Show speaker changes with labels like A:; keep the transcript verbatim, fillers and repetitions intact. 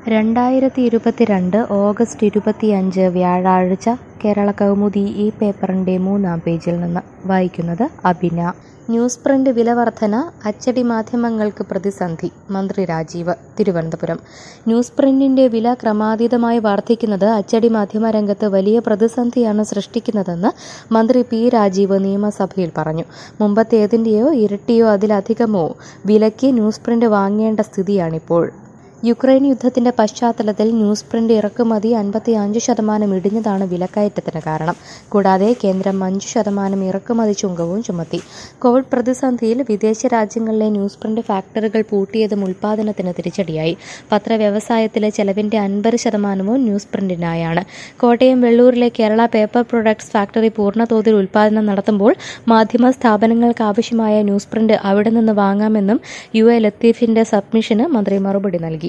A: രണ്ടായിരത്തി ഇരുപത്തിരണ്ട് ഓഗസ്റ്റ് ഇരുപത്തിയഞ്ച് വ്യാഴാഴ്ച കേരള കൗമുദി ഈ പേപ്പറിൻ്റെ മൂന്നാം പേജിൽ നിന്ന് വായിക്കുന്നത് അബിന. ന്യൂസ് പ്രിന്റ് വില വർധന അച്ചടി മാധ്യമങ്ങൾക്ക് പ്രതിസന്ധി. മന്ത്രി രാജീവ്, തിരുവനന്തപുരം. ന്യൂസ് പ്രിന്റിന്റെ വില ക്രമാതീതമായി വർദ്ധിക്കുന്നത് അച്ചടി മാധ്യമ രംഗത്ത് വലിയ പ്രതിസന്ധിയാണ് സൃഷ്ടിക്കുന്നതെന്ന് മന്ത്രി പി രാജീവ് നിയമസഭയിൽ പറഞ്ഞു. മുമ്പത്തേതിൻ്റെയോ ഇരട്ടിയോ അതിലധികമോ വിലയ്ക്ക് ന്യൂസ് പ്രിന്റ് വാങ്ങേണ്ട സ്ഥിതിയാണിപ്പോൾ. യുക്രൈൻ യുദ്ധത്തിന്റെ പശ്ചാത്തലത്തിൽ ന്യൂസ് പ്രിന്റ് ഇറക്കുമതി അൻപത്തി അഞ്ച് ശതമാനം ഇടിഞ്ഞതാണ് വിലക്കയറ്റത്തിന് കാരണം. കൂടാതെ കേന്ദ്രം അഞ്ചു ശതമാനം ഇറക്കുമതി ചുങ്കവും ചുമത്തി. കോവിഡ് പ്രതിസന്ധിയിൽ വിദേശ രാജ്യങ്ങളിലെ ന്യൂസ് പ്രിന്റ് ഫാക്ടറികൾ പൂട്ടിയതും ഉൽപ്പാദനത്തിന് തിരിച്ചടിയായി. പത്രവ്യവസായത്തിലെ ചെലവിന്റെ അൻപത് ശതമാനവും ന്യൂസ് പ്രിന്റിനായാണ്. കോട്ടയം വെള്ളൂരിലെ കേരള പേപ്പർ പ്രൊഡക്ട്സ് ഫാക്ടറി പൂർണ്ണതോതിൽ ഉൽപ്പാദനം നടത്തുമ്പോൾ മാധ്യമ സ്ഥാപനങ്ങൾക്ക് ആവശ്യമായ ന്യൂസ് പ്രിന്റ് അവിടെ നിന്ന് വാങ്ങാമെന്നും യു എ ലത്തീഫിന്റെ സബ്മിഷന് മന്ത്രി മറുപടി നൽകി.